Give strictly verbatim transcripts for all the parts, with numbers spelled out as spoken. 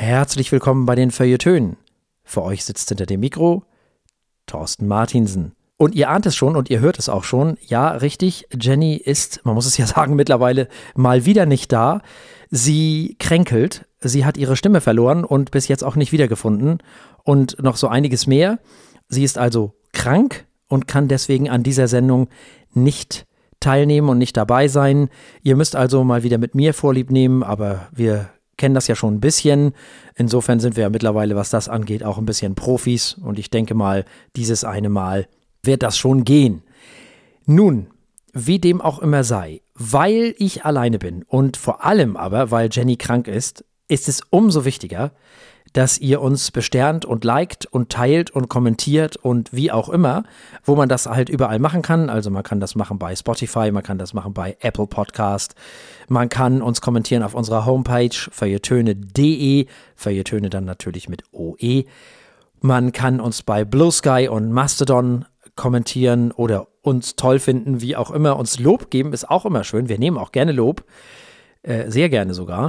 Herzlich willkommen bei den Feuilletönen. Für euch sitzt hinter dem Mikro Thorsten Martinsen. Und ihr ahnt es schon und ihr hört es auch schon. Ja, richtig, Jenny ist, man muss es ja sagen, mittlerweile mal wieder nicht da. Sie kränkelt, sie hat ihre Stimme verloren und bis jetzt auch nicht wiedergefunden und noch so einiges mehr. Sie ist also krank und kann deswegen an dieser Sendung nicht teilnehmen und nicht dabei sein. Ihr müsst also mal wieder mit mir Vorlieb nehmen, aber wir kennen das ja schon ein bisschen. Insofern sind wir ja mittlerweile, was das angeht, auch ein bisschen Profis und ich denke mal, dieses eine Mal wird das schon gehen. Nun, wie dem auch immer sei, weil ich alleine bin und vor allem aber, weil Jenny krank ist, ist es umso wichtiger, dass ihr uns besternt und liked und teilt und kommentiert und wie auch immer, wo man das halt überall machen kann. Also man kann das machen bei Spotify, man kann das machen bei Apple Podcast, man kann uns kommentieren auf unserer Homepage feuilletöne punkt de, Feuilletöne dann natürlich mit O E. Man kann uns bei Blue Sky und Mastodon kommentieren oder uns toll finden, wie auch immer. Uns Lob geben ist auch immer schön. Wir nehmen auch gerne Lob, äh, sehr gerne sogar.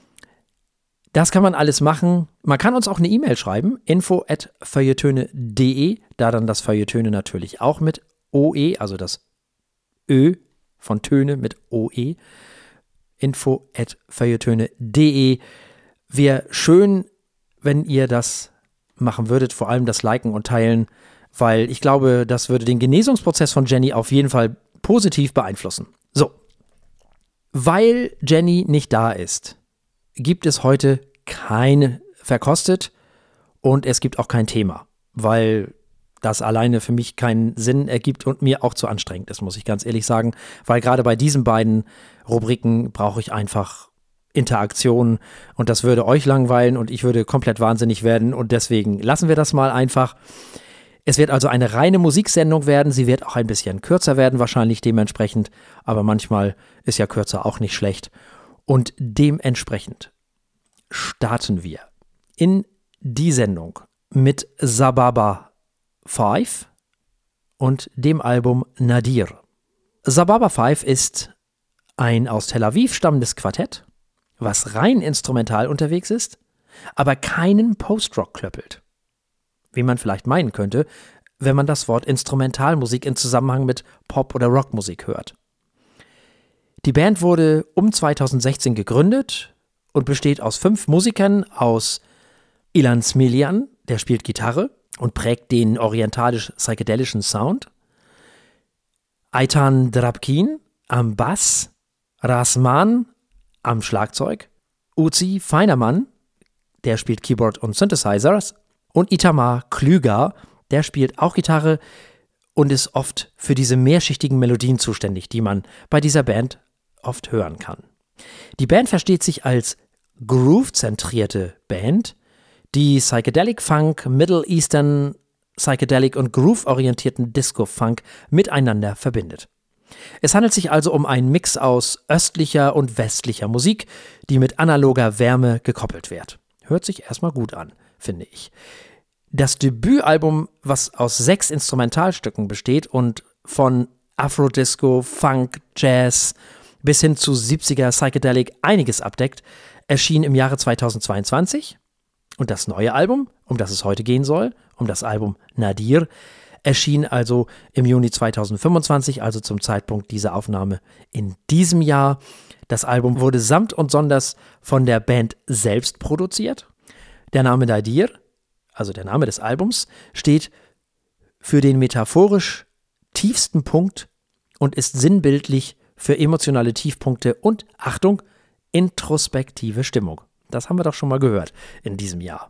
Das kann man alles machen. Man kann uns auch eine E-Mail schreiben, info at feuilletöne punkt de, da dann das Feuilletöne natürlich auch mit O E, also das Ö von Töne mit O E, info at feuilletöne punkt de. Wäre schön, wenn ihr das machen würdet, vor allem das Liken und Teilen, weil ich glaube, das würde den Genesungsprozess von Jenny auf jeden Fall positiv beeinflussen. So, weil Jenny nicht da ist, gibt es heute keine Verkostet und es gibt auch kein Thema, weil das alleine für mich keinen Sinn ergibt und mir auch zu anstrengend ist, muss ich ganz ehrlich sagen, weil gerade bei diesen beiden Rubriken brauche ich einfach Interaktion und das würde euch langweilen und ich würde komplett wahnsinnig werden und deswegen lassen wir das mal einfach. Es wird also eine reine Musiksendung werden, sie wird auch ein bisschen kürzer werden wahrscheinlich dementsprechend, aber manchmal ist ja kürzer auch nicht schlecht. Und dementsprechend starten wir in die Sendung mit Sababa fünf und dem Album Nadir. Sababa fünf ist ein aus Tel Aviv stammendes Quartett, was rein instrumental unterwegs ist, aber keinen Post-Rock klöppelt. Wie man vielleicht meinen könnte, wenn man das Wort Instrumentalmusik in Zusammenhang mit Pop- oder Rockmusik hört. Die Band wurde um zweitausendsechzehn gegründet und besteht aus fünf Musikern aus Ilan Smiljan, der spielt Gitarre und prägt den orientalisch-psychedelischen Sound, Eitan Drabkin am Bass, Rasman am Schlagzeug, Uzi Feinermann, der spielt Keyboard und Synthesizers und Itamar Klüger, der spielt auch Gitarre und ist oft für diese mehrschichtigen Melodien zuständig, die man bei dieser Band oft hören kann. Die Band versteht sich als Groove-zentrierte Band, die Psychedelic Funk, Middle Eastern Psychedelic und Groove-orientierten Disco-Funk miteinander verbindet. Es handelt sich also um einen Mix aus östlicher und westlicher Musik, die mit analoger Wärme gekoppelt wird. Hört sich erstmal gut an, finde ich. Das Debütalbum, was aus sechs Instrumentalstücken besteht und von Afro-Disco, Funk, Jazz bis hin zu siebziger Psychedelic einiges abdeckt, erschien im Jahre zweitausendzweiundzwanzig. Und das neue Album, um das es heute gehen soll, um das Album Nadir, erschien also im Juni zweitausendfünfundzwanzig, also zum Zeitpunkt dieser Aufnahme in diesem Jahr. Das Album wurde samt und sonders von der Band selbst produziert. Der Name Nadir, also der Name des Albums, steht für den metaphorisch tiefsten Punkt und ist sinnbildlich für emotionale Tiefpunkte und, Achtung, introspektive Stimmung. Das haben wir doch schon mal gehört in diesem Jahr.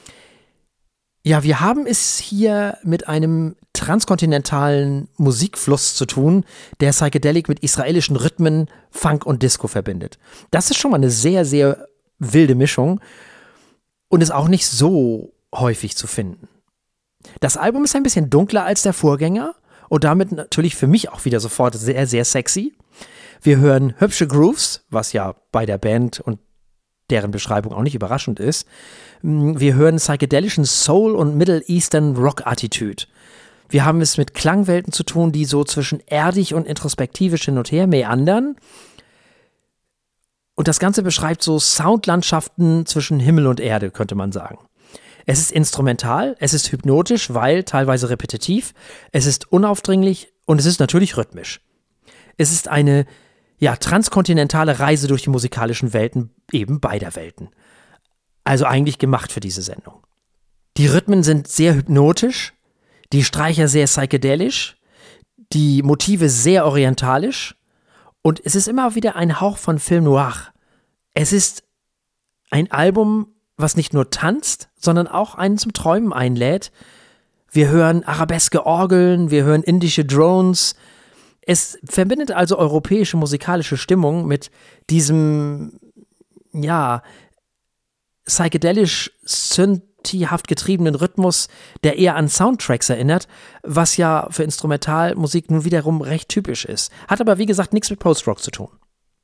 Ja, wir haben es hier mit einem transkontinentalen Musikfluss zu tun, der Psychedelic mit israelischen Rhythmen, Funk und Disco verbindet. Das ist schon mal eine sehr, sehr wilde Mischung und ist auch nicht so häufig zu finden. Das Album ist ein bisschen dunkler als der Vorgänger und damit natürlich für mich auch wieder sofort sehr, sehr sexy. Wir hören hübsche Grooves, was ja bei der Band und deren Beschreibung auch nicht überraschend ist. Wir hören psychedelischen Soul und Middle Eastern Rock-Attitude. Wir haben es mit Klangwelten zu tun, die so zwischen erdig und introspektivisch hin und her meandern. Und das Ganze beschreibt so Soundlandschaften zwischen Himmel und Erde, könnte man sagen. Es ist instrumental, es ist hypnotisch, weil teilweise repetitiv, es ist unaufdringlich und es ist natürlich rhythmisch. Es ist eine, ja, transkontinentale Reise durch die musikalischen Welten eben beider Welten. Also eigentlich gemacht für diese Sendung. Die Rhythmen sind sehr hypnotisch, die Streicher sehr psychedelisch, die Motive sehr orientalisch und es ist immer wieder ein Hauch von Film Noir. Es ist ein Album, was nicht nur tanzt, sondern auch einen zum Träumen einlädt. Wir hören arabeske Orgeln, wir hören indische Drones. Es verbindet also europäische musikalische Stimmung mit diesem, ja, psychedelisch synthiehaft getriebenen Rhythmus, der eher an Soundtracks erinnert, was ja für Instrumentalmusik nun wiederum recht typisch ist. Hat aber, wie gesagt, nichts mit Post-Rock zu tun.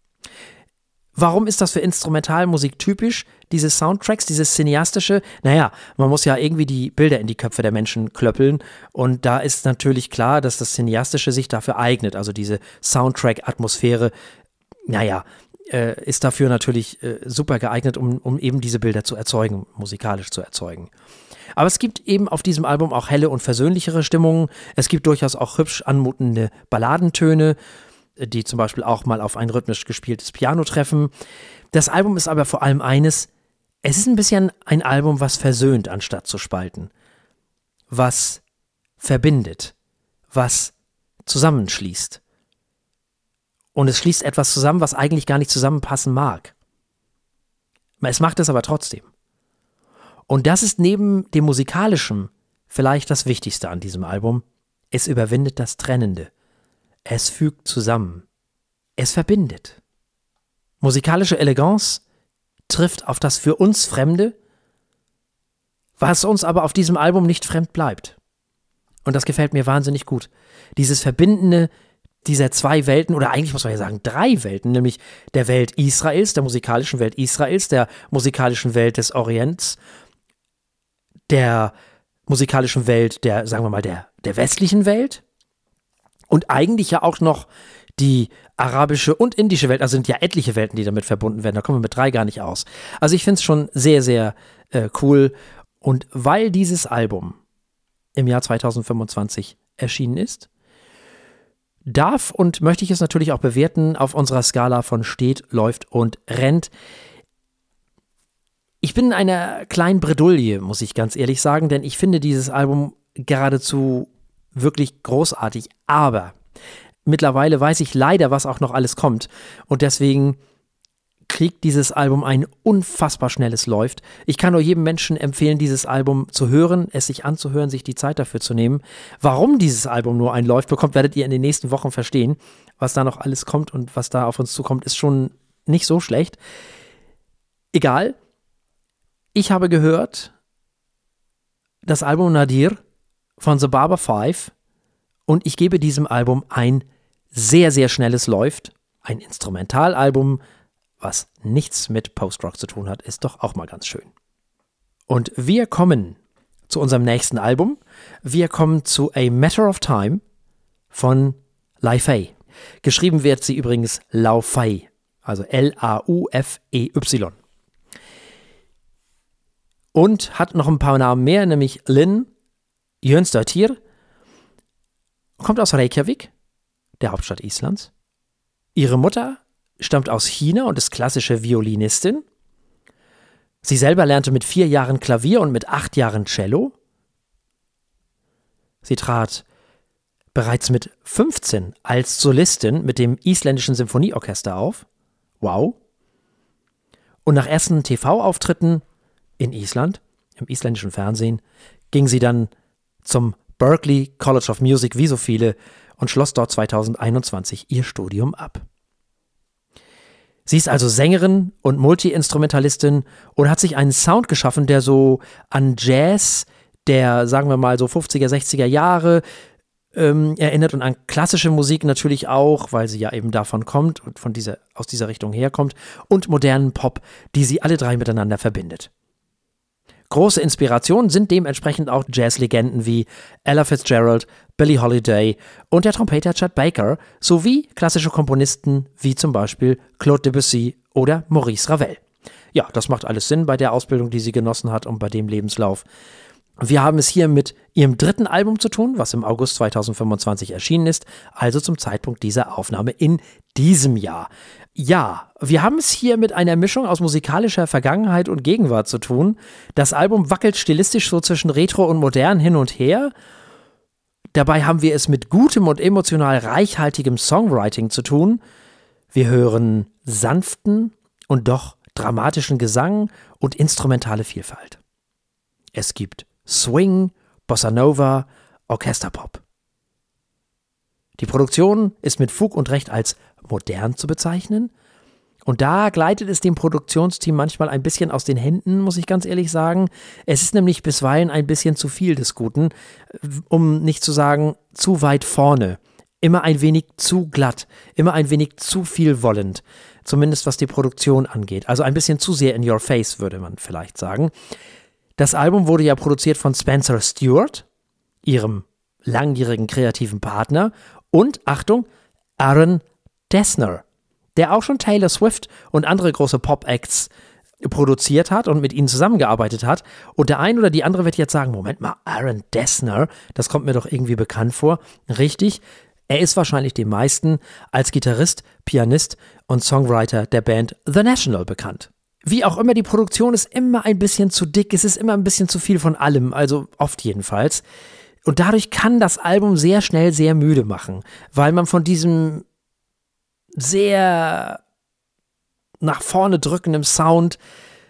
Warum ist das für Instrumentalmusik typisch, diese Soundtracks, dieses Cineastische? Naja, man muss ja irgendwie die Bilder in die Köpfe der Menschen klöppeln und da ist natürlich klar, dass das Cineastische sich dafür eignet, also diese Soundtrack-Atmosphäre, naja, äh, ist dafür natürlich äh, super geeignet, um, um eben diese Bilder zu erzeugen, musikalisch zu erzeugen. Aber es gibt eben auf diesem Album auch helle und versöhnlichere Stimmungen, es gibt durchaus auch hübsch anmutende Balladentöne, die zum Beispiel auch mal auf ein rhythmisch gespieltes Piano treffen. Das Album ist aber vor allem eines, es ist ein bisschen ein Album, was versöhnt, anstatt zu spalten. Was verbindet, was zusammenschließt. Und es schließt etwas zusammen, was eigentlich gar nicht zusammenpassen mag. Es macht es aber trotzdem. Und das ist neben dem Musikalischen vielleicht das Wichtigste an diesem Album. Es überwindet das Trennende. Es fügt zusammen. Es verbindet. Musikalische Eleganz trifft auf das für uns Fremde, was uns aber auf diesem Album nicht fremd bleibt. Und das gefällt mir wahnsinnig gut. Dieses Verbindende dieser zwei Welten, oder eigentlich muss man ja sagen drei Welten, nämlich der Welt Israels, der musikalischen Welt Israels, der musikalischen Welt des Orients, der musikalischen Welt der, sagen wir mal, der, der westlichen Welt, und eigentlich ja auch noch die arabische und indische Welt, also sind ja etliche Welten, die damit verbunden werden, da kommen wir mit drei gar nicht aus. Also ich finde es schon sehr, sehr äh, cool. Und weil dieses Album im Jahr zweitausendfünfundzwanzig erschienen ist, darf und möchte ich es natürlich auch bewerten auf unserer Skala von steht, läuft und rennt. Ich bin in einer kleinen Bredouille, muss ich ganz ehrlich sagen, denn ich finde dieses Album geradezu wirklich großartig, aber mittlerweile weiß ich leider, was auch noch alles kommt und deswegen kriegt dieses Album ein unfassbar schnelles Läuft. Ich kann nur jedem Menschen empfehlen, dieses Album zu hören, es sich anzuhören, sich die Zeit dafür zu nehmen. Warum dieses Album nur ein Läuft bekommt, werdet ihr in den nächsten Wochen verstehen. Was da noch alles kommt und was da auf uns zukommt, ist schon nicht so schlecht. Egal. Ich habe gehört, das Album Nadir von The Barber Five und ich gebe diesem Album ein sehr, sehr schnelles Läuft. Ein Instrumentalalbum, was nichts mit Post-Rock zu tun hat, ist doch auch mal ganz schön. Und wir kommen zu unserem nächsten Album. Wir kommen zu A Matter of Time von Laufey. Geschrieben wird sie übrigens Laufey, also L A U F E Y. Und hat noch ein paar Namen mehr, nämlich Linn Jönsdottir, kommt aus Reykjavik, der Hauptstadt Islands. Ihre Mutter stammt aus China und ist klassische Violinistin. Sie selber lernte mit vier Jahren Klavier und mit acht Jahren Cello. Sie trat bereits mit fünfzehn als Solistin mit dem isländischen Symphonieorchester auf. Wow. Und nach ersten T V-Auftritten in Island, im isländischen Fernsehen, ging sie dann zum Berklee College of Music wie so viele und schloss dort zweitausendeinundzwanzig ihr Studium ab. Sie ist also Sängerin und Multi-Instrumentalistin und hat sich einen Sound geschaffen, der so an Jazz der, sagen wir mal, so fünfziger, sechziger Jahre ähm, erinnert und an klassische Musik natürlich auch, weil sie ja eben davon kommt und von dieser, aus dieser Richtung herkommt, und modernen Pop, die sie alle drei miteinander verbindet. Große Inspirationen sind dementsprechend auch Jazzlegenden wie Ella Fitzgerald, Billie Holiday und der Trompeter Chet Baker sowie klassische Komponisten wie zum Beispiel Claude Debussy oder Maurice Ravel. Ja, das macht alles Sinn bei der Ausbildung, die sie genossen hat und bei dem Lebenslauf. Wir haben es hier mit ihrem dritten Album zu tun, was im August zweitausendfünfundzwanzig erschienen ist, also zum Zeitpunkt dieser Aufnahme in diesem Jahr. Ja, wir haben es hier mit einer Mischung aus musikalischer Vergangenheit und Gegenwart zu tun. Das Album wackelt stilistisch so zwischen Retro und Modern hin und her. Dabei haben wir es mit gutem und emotional reichhaltigem Songwriting zu tun. Wir hören sanften und doch dramatischen Gesang und instrumentale Vielfalt. Es gibt Swing, Bossa Nova, Orchesterpop. Die Produktion ist mit Fug und Recht als modern zu bezeichnen. Und da gleitet es dem Produktionsteam manchmal ein bisschen aus den Händen, muss ich ganz ehrlich sagen. Es ist nämlich bisweilen ein bisschen zu viel des Guten, um nicht zu sagen zu weit vorne. Immer ein wenig zu glatt, immer ein wenig zu viel wollend. Zumindest was die Produktion angeht. Also ein bisschen zu sehr in your face, würde man vielleicht sagen. Das Album wurde ja produziert von Spencer Stewart, ihrem langjährigen kreativen Partner, und, Achtung, Aaron Dessner, der auch schon Taylor Swift und andere große Pop-Acts produziert hat und mit ihnen zusammengearbeitet hat. Und der ein oder die andere wird jetzt sagen, Moment mal, Aaron Dessner, das kommt mir doch irgendwie bekannt vor. Richtig, er ist wahrscheinlich den meisten als Gitarrist, Pianist und Songwriter der Band The National bekannt. Wie auch immer, die Produktion ist immer ein bisschen zu dick, es ist immer ein bisschen zu viel von allem, also oft jedenfalls. Und dadurch kann das Album sehr schnell sehr müde machen, weil man von diesem sehr nach vorne drückenden Sound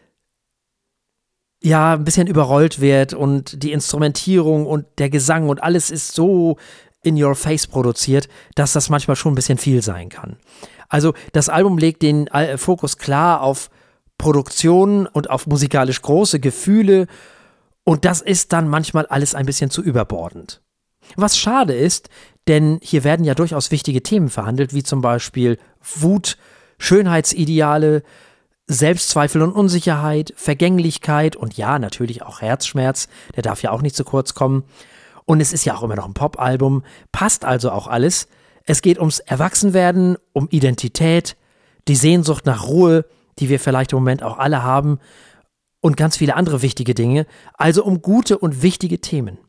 ja ein bisschen überrollt wird und die Instrumentierung und der Gesang und alles ist so in your face produziert, dass das manchmal schon ein bisschen viel sein kann. Also das Album legt den Fokus klar auf Produktion und auf musikalisch große Gefühle und das ist dann manchmal alles ein bisschen zu überbordend. Was schade ist, denn hier werden ja durchaus wichtige Themen verhandelt, wie zum Beispiel Wut, Schönheitsideale, Selbstzweifel und Unsicherheit, Vergänglichkeit und ja, natürlich auch Herzschmerz, der darf ja auch nicht zu kurz kommen. Und es ist ja auch immer noch ein Pop-Album, passt also auch alles. Es geht ums Erwachsenwerden, um Identität, die Sehnsucht nach Ruhe, die wir vielleicht im Moment auch alle haben und ganz viele andere wichtige Dinge, also um gute und wichtige Themen.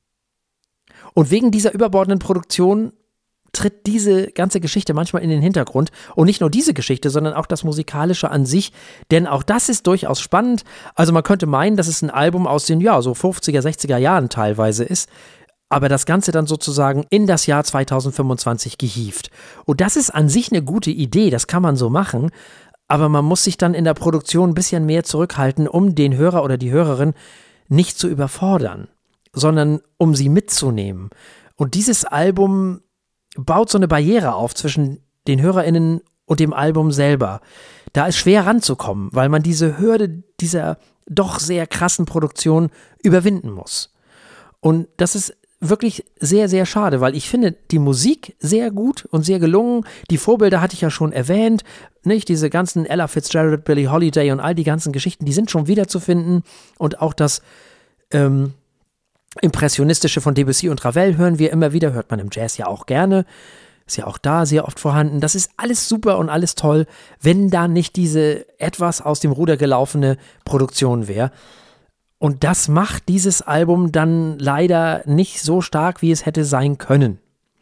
Und wegen dieser überbordenden Produktion tritt diese ganze Geschichte manchmal in den Hintergrund und nicht nur diese Geschichte, sondern auch das Musikalische an sich, denn auch das ist durchaus spannend. Also man könnte meinen, dass es ein Album aus den, ja, so fünfziger, sechziger Jahren teilweise ist, aber das Ganze dann sozusagen in das Jahr zweitausendfünfundzwanzig gehievt. Und das ist an sich eine gute Idee, das kann man so machen, aber man muss sich dann in der Produktion ein bisschen mehr zurückhalten, um den Hörer oder die Hörerin nicht zu überfordern, sondern um sie mitzunehmen. Und dieses Album baut so eine Barriere auf zwischen den HörerInnen und dem Album selber. Da ist schwer ranzukommen, weil man diese Hürde dieser doch sehr krassen Produktion überwinden muss. Und das ist wirklich sehr, sehr schade, weil ich finde die Musik sehr gut und sehr gelungen. Die Vorbilder hatte ich ja schon erwähnt, nicht? Diese ganzen Ella Fitzgerald, Billie Holiday und all die ganzen Geschichten, die sind schon wiederzufinden. Und auch das ähm, Impressionistische von Debussy und Ravel hören wir immer wieder, hört man im Jazz ja auch gerne. Ist ja auch da sehr oft vorhanden. Das ist alles super und alles toll, wenn da nicht diese etwas aus dem Ruder gelaufene Produktion wäre. Und das macht dieses Album dann leider nicht so stark, wie es hätte sein können.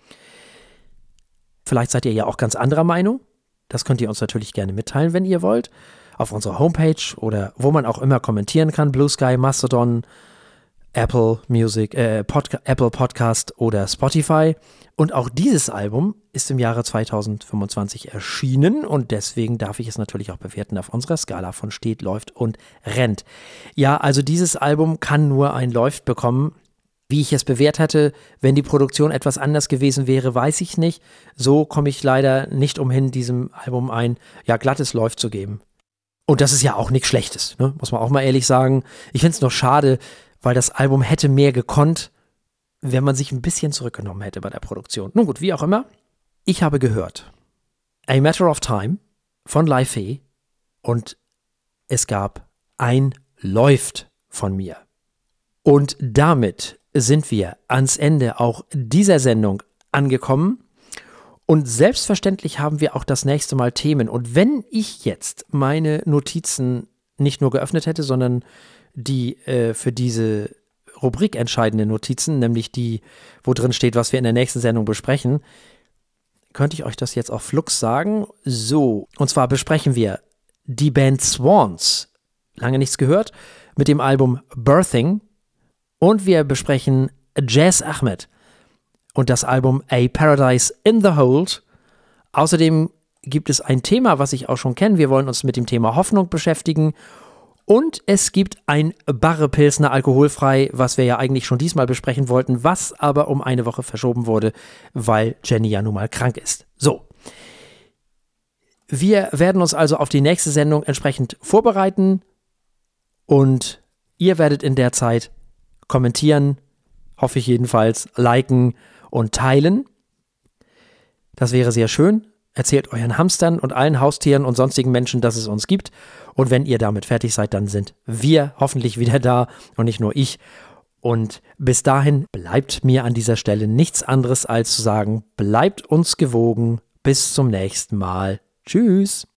Vielleicht seid ihr ja auch ganz anderer Meinung. Das könnt ihr uns natürlich gerne mitteilen, wenn ihr wollt. Auf unserer Homepage oder wo man auch immer kommentieren kann. Blue Sky, Mastodon, Apple Music, äh, Podca- Apple Podcast oder Spotify. Und auch dieses Album ist im Jahre zweitausendfünfundzwanzig erschienen und deswegen darf ich es natürlich auch bewerten auf unserer Skala von steht, läuft und rennt. Ja, also dieses Album kann nur ein läuft bekommen. Wie ich es bewertet hätte, wenn die Produktion etwas anders gewesen wäre, weiß ich nicht. So komme ich leider nicht umhin, diesem Album ein ja glattes Läuft zu geben. Und das ist ja auch nichts Schlechtes, ne? Muss man auch mal ehrlich sagen. Ich finde es nur schade, weil das Album hätte mehr gekonnt, wenn man sich ein bisschen zurückgenommen hätte bei der Produktion. Nun gut, wie auch immer. Ich habe gehört A Matter of Time von Live Fee und es gab ein Läuft von mir. Und damit sind wir ans Ende auch dieser Sendung angekommen. Und selbstverständlich haben wir auch das nächste Mal Themen. Und wenn ich jetzt meine Notizen nicht nur geöffnet hätte, sondern die äh, für diese Rubrik entscheidenden Notizen, nämlich die, wo drin steht, was wir in der nächsten Sendung besprechen, könnte ich euch das jetzt auf Flux sagen. So, und zwar besprechen wir die Band Swans, lange nichts gehört, mit dem Album Birthing. Und wir besprechen Jazz Ahmed und das Album A Paradise in the Hold. Außerdem gibt es ein Thema, was ich auch schon kenne. Wir wollen uns mit dem Thema Hoffnung beschäftigen. Und es gibt ein Barre Pilsner alkoholfrei, was wir ja eigentlich schon diesmal besprechen wollten, was aber um eine Woche verschoben wurde, weil Jenny ja nun mal krank ist. So. Wir werden uns also auf die nächste Sendung entsprechend vorbereiten und ihr werdet in der Zeit kommentieren, hoffe ich jedenfalls, liken und teilen. Das wäre sehr schön. Erzählt euren Hamstern und allen Haustieren und sonstigen Menschen, dass es uns gibt. Und wenn ihr damit fertig seid, dann sind wir hoffentlich wieder da und nicht nur ich. Und bis dahin bleibt mir an dieser Stelle nichts anderes als zu sagen, bleibt uns gewogen. Bis zum nächsten Mal. Tschüss.